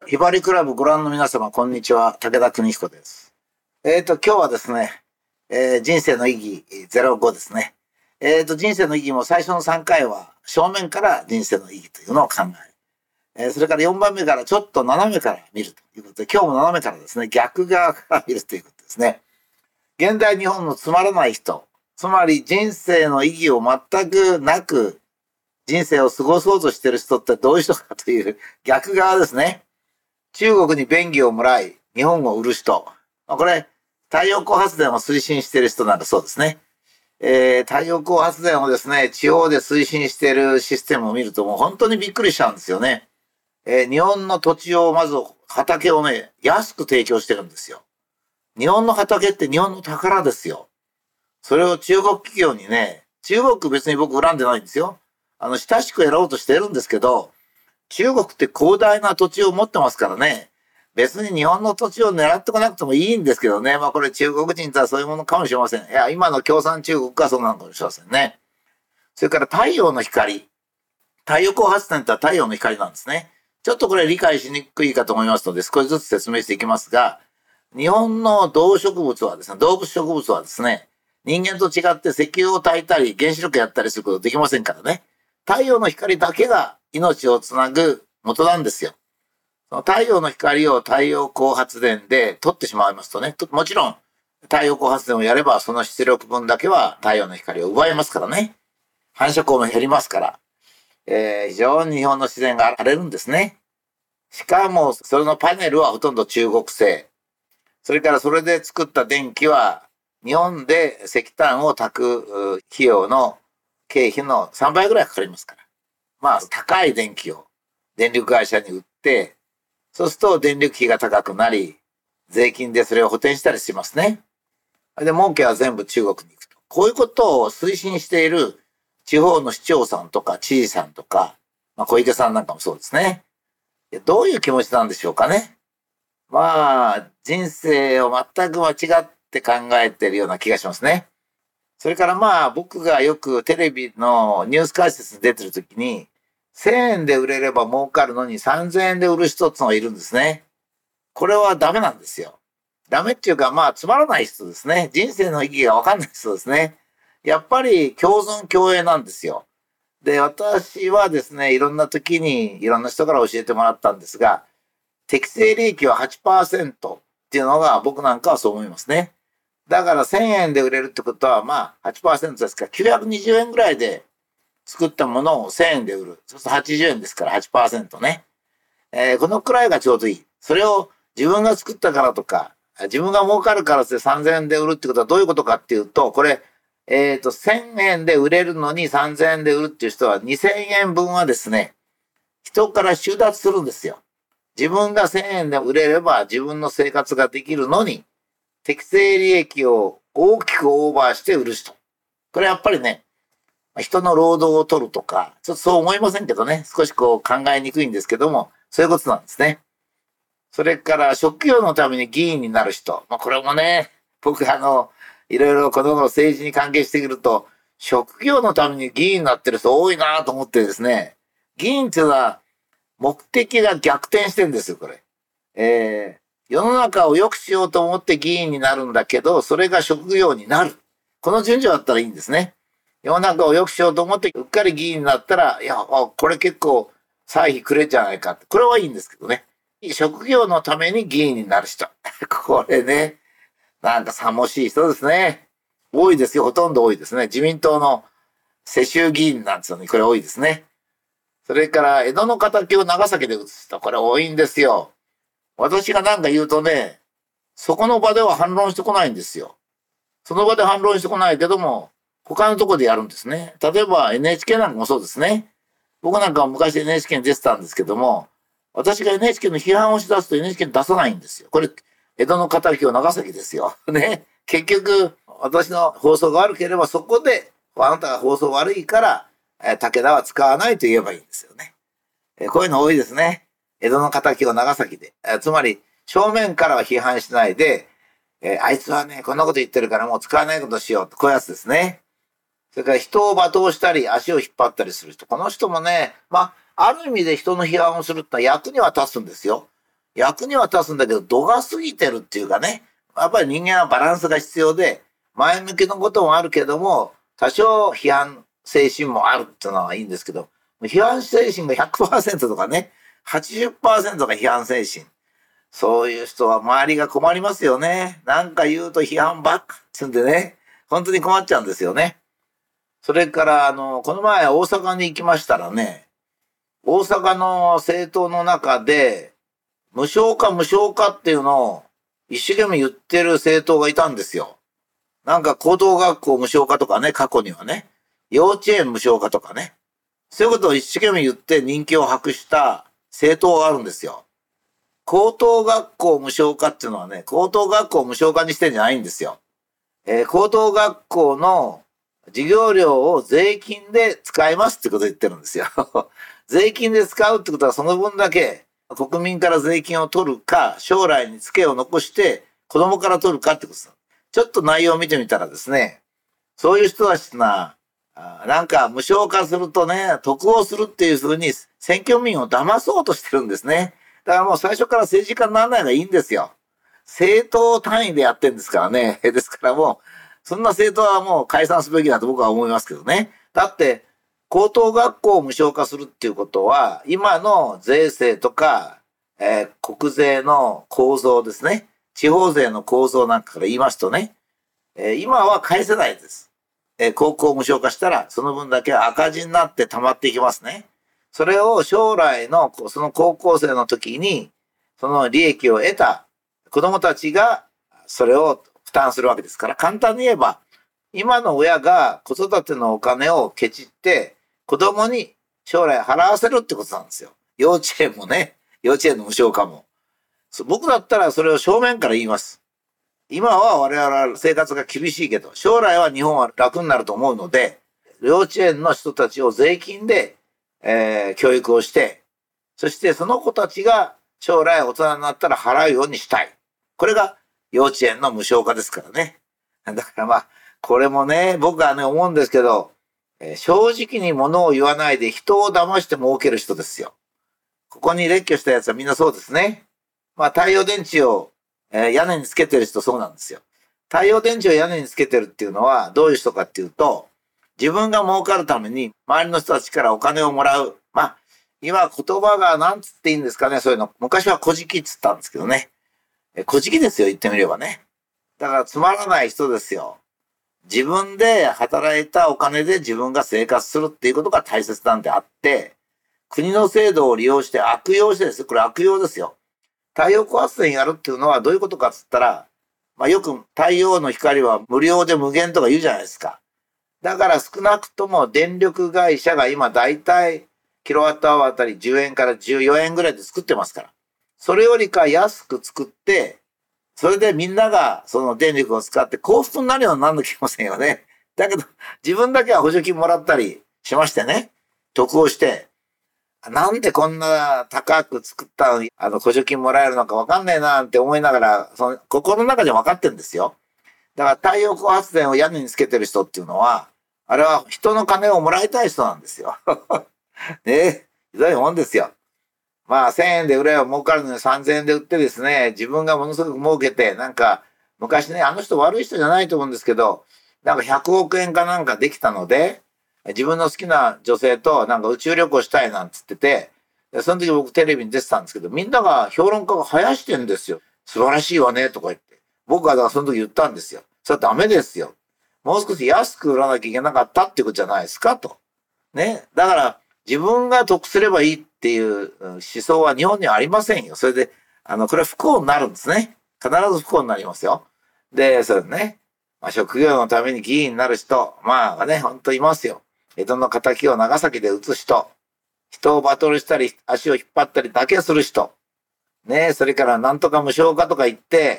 ひばりクラブご覧の皆様、こんにちは。武田邦彦です。今日はですね、人生の意義05ですね。人生の意義も最初の3回は正面から人生の意義というのを考それから4番目からちょっと斜めから見るということで、今日も斜めからですね、逆側から見るということですね。現代日本のつまらない人、つまり人生の意義を全くなく人生を過ごそうとしている人ってどういう人かという逆側ですね。中国に便宜をもらい、日本を売る人。これ、太陽光発電を推進している人なんだそうですね。太陽光発電をですね、地方で推進しているシステムを見るともう本当にびっくりしちゃうんですよね。日本の土地をまず畑をね、安く提供してるんですよ。日本の畑って日本の宝ですよ。それを中国企業にね、中国別に僕恨んでないんですよ。親しくやろうとしてるんですけど、中国って広大な土地を持ってますからね。別に日本の土地を狙ってこなくてもいいんですけどね。まあこれ中国人とはそういうものかもしれません。いや、今の共産中国はそうなのかもしれませんね。それから太陽の光。太陽光発電って太陽の光なんですね。ちょっとこれ理解しにくいかと思いますので少しずつ説明していきますが、日本の動植物はですね、動物植物はですね、人間と違って石油を焚いたり原子力やったりすることできませんからね。太陽の光だけが命をつなぐ元なんですよ。その太陽の光を太陽光発電で取ってしまいますとね、もちろん太陽光発電をやればその出力分だけは太陽の光を奪えますからね。反射光も減りますから、非常に日本の自然が荒れるんですね。しかもそれのパネルはほとんど中国製。それからそれで作った電気は日本で石炭を炊く費用の経費の3倍ぐらいかかりますから。まあ高い電気を電力会社に売って、そうすると電力費が高くなり、税金でそれを補填したりしますね。で、儲けは全部中国に行くと。こういうことを推進している地方の市長さんとか知事さんとか、まあ、小池さんなんかもそうですね。どういう気持ちなんでしょうかね。まあ、人生を全く間違って考えているような気がしますね。それからまあ、僕がよくテレビのニュース解説に出てるときに、1000円で売れれば儲かるのに3000円で売る人ってのがいるんですね。これはダメなんですよ。ダメっていうか、まあ、つまらない人ですね。人生の意義がわかんない人ですね。やっぱり共存共栄なんですよ。で、私はですね、いろんな時にいろんな人から教えてもらったんですが、適正利益は 8% っていうのが僕なんかはそう思いますね。だから1000円で売れるってことは、まあ 8% ですから920円ぐらいで作ったものを1000円で売る。そうすると80円ですから8%ね。このくらいがちょうどいい。それを自分が作ったからとか、自分が儲かるからって3000円で売るってことはどういうことかっていうと、これ、1000円で売れるのに3000円で売るっていう人は2000円分はですね、人から収奪するんですよ。自分が1000円で売れれば自分の生活ができるのに、適正利益を大きくオーバーして売る人。これやっぱりね、人の労働を取るとか、ちょっとそう思いませんけどね、少しこう考えにくいんですけども、そういうことなんですね。それから職業のために議員になる人。これもね、僕いろいろこの頃政治に関係してくると、職業のために議員になってる人多いなと思ってですね、議員っていうのは目的が逆転してるんですよ、これ。世の中を良くしようと思って議員になるんだけど、それが職業になる。この順序だったらいいんですね。世の中を良くしようと思ってうっかり議員になったら、いや、これ結構歳費くれんじゃないかって。これはいいんですけどね。職業のために議員になる人。これね、なんかさもしい人ですね。多いですよ。ほとんど多いですね。自民党の世襲議員なんですよね。これ多いですね。それから、江戸の仇を長崎で移す人。これ多いんですよ。私が何か言うとね、そこの場では反論してこないんですよ。その場で反論してこないけども、他のとこでやるんですね。例えば NHK なんかもそうですね。僕なんかは昔 NHK に出てたんですけども、私が NHK の批判をし出すと NHK に出さないんですよ。これ、江戸の仇を長崎ですよ。ね。結局、私の放送が悪ければそこで、あなたが放送悪いから、武田は使わないと言えばいいんですよね。こういうの多いですね。江戸の仇を長崎で。つまり、正面からは批判しないで、あいつはね、こんなこと言ってるからもう使わないことしようと。こういうやつですね。それから人を罵倒したり、足を引っ張ったりする人。この人もね、ある意味で人の批判をするってのは役には立つんですよ。 役には立つんだけど、度が過ぎてるっていうかね、やっぱり人間はバランスが必要で、前向きのこともあるけども、多少批判精神もあるっていうのはいいんですけど、批判精神が 100% とかね、80% が批判精神。そういう人は周りが困りますよね。なんか言うと批判ばっかってんでね、本当に困っちゃうんですよね。それから、この前大阪に行きましたらね、大阪の政党の中で、無償化っていうのを一生懸命言ってる政党がいたんですよ。なんか高等学校無償化とかね、過去にはね、幼稚園無償化とかね、そういうことを一生懸命言って人気を博した政党があるんですよ。高等学校無償化っていうのはね、高等学校を無償化にしてんじゃないんですよ。高等学校の授業料を税金で使いますってことを言ってるんですよ。税金で使うってことはその分だけ国民から税金を取るか、将来にツケを残して子供から取るかってことです。ちょっと内容を見てみたらですね、そういう人たちが、なんか無償化するとね、得をするっていうふうに選挙民を騙そうとしてるんですね。だからもう最初から政治家にならないのがいいんですよ。政党単位でやってんですからね。ですからもう、そんな政党はもう解散すべきだと僕は思いますけどね。だって、高等学校を無償化するっていうことは、今の税制とか、国税の構造ですね。地方税の構造なんかから言いますとね、今は返せないです。高校を無償化したら、その分だけ赤字になって溜まっていきますね。それを将来の、その高校生の時に、その利益を得た子供たちが、それを負担するわけですから、簡単に言えば、今の親が子育てのお金をケチって、子供に将来払わせるってことなんですよ。幼稚園もね、幼稚園の無償化も。僕だったらそれを正面から言います。今は我々は生活が厳しいけど、将来は日本は楽になると思うので、幼稚園の人たちを税金で、教育をして、そしてその子たちが将来大人になったら払うようにしたい。これが幼稚園の無償化ですからね。だからまあ、これもね、僕はね、思うんですけど、正直に物を言わないで人を騙して儲ける人ですよ。ここに列挙したやつはみんなそうですね。まあ、太陽電池を、屋根につけてる人そうなんですよ。太陽電池を屋根につけてるっていうのはどういう人かっていうと、自分が儲かるために周りの人たちからお金をもらう。まあ、今言葉が何つっていいんですかね、そういうの。昔は小じきっつったんですけどね。小じきですよ、言ってみればね。だからつまらない人ですよ。自分で働いたお金で自分が生活するっていうことが大切なんであって、国の制度を利用して悪用してですよ。これ悪用ですよ。太陽光発電やるっていうのはどういうことかっつったら、まあよく太陽の光は無料で無限とか言うじゃないですか。だから少なくとも電力会社が今だいたいキロワットアワーあたり10円から14円ぐらいで作ってますから。それよりか安く作って、それでみんながその電力を使って幸福になるようにならなきゃいけませんよね。だけど自分だけは補助金もらったりしましてね。得をして、なんでこんな高く作ったのに補助金もらえるのかわかんねえなって思いながら、その心の中で分かってるんですよ。だから太陽光発電を屋根につけてる人っていうのは、あれは人の金をもらいたい人なんですよ。ねえ、ひどいもんですよ。まあ1000円で売れば儲かるのに3000円で売ってですね、自分がものすごく儲けて、なんか昔ね、あの人悪い人じゃないと思うんですけど、なんか100億円かなんかできたので、自分の好きな女性となんか宇宙旅行したいなんつってて、その時僕テレビに出てたんですけど、みんなが評論家が生やしてんですよ。素晴らしいわねとか言って。僕はだからその時言ったんですよ。それはダメですよ。もう少し安く売らなきゃいけなかったってことじゃないですかと。ね。だから自分が得すればいいっていう思想は日本にはありませんよ。それで、これは不幸になるんですね。必ず不幸になりますよ。で、それね。まあ、職業のために議員になる人、まあね、ほんといますよ。江戸の仇を長崎で撃つ人、人をバトルしたり、足を引っ張ったりだけする人、ね、それからなんとか無償化とか言って、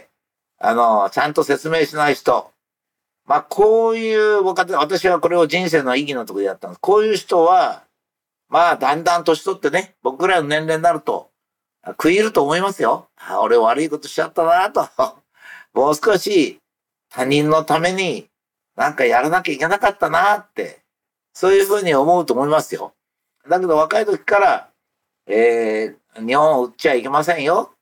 ちゃんと説明しない人。まあ、こういう、私はこれを人生の意義のところでやったんです。こういう人は、まあ、だんだん年取ってね、僕らの年齢になると、食い入ると思いますよ。俺悪いことしちゃったなと。もう少し他人のためになんかやらなきゃいけなかったなって、そういうふうに思うと思いますよ。だけど若い時から、日本を売っちゃいけませんよ。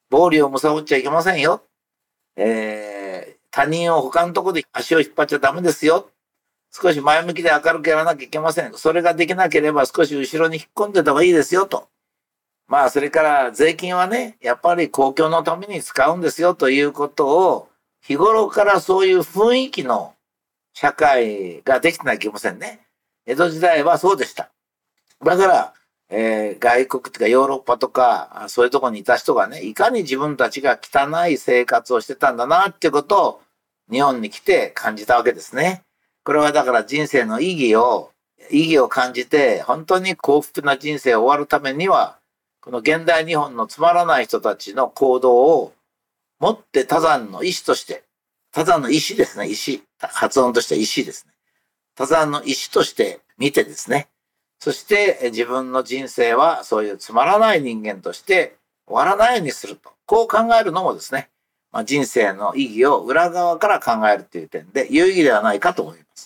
暴利を貪っちゃいけませんよ。他人を他のところで足を引っ張っちゃダメですよ。少し前向きで明るくやらなきゃいけません。それができなければ少し後ろに引っ込んでた方がいいですよと。まあそれから税金はね、やっぱり公共のために使うんですよということを日頃からそういう雰囲気の社会ができてないといけませんね。江戸時代はそうでした。だから、外国とかヨーロッパとかそういうところにいた人がね、いかに自分たちが汚い生活をしてたんだなっていうことを日本に来て感じたわけですね。これはだから人生の意義を感じて本当に幸福な人生を終わるためにはこの現代日本のつまらない人たちの行動を持って他山の意志として、他山の意志ですね、意志。発音として意志ですね。他山の意志として見てですね。そして自分の人生はそういうつまらない人間として終わらないようにすると。こう考えるのもですね、人生の意義を裏側から考えるという点で有意義ではないかと思います。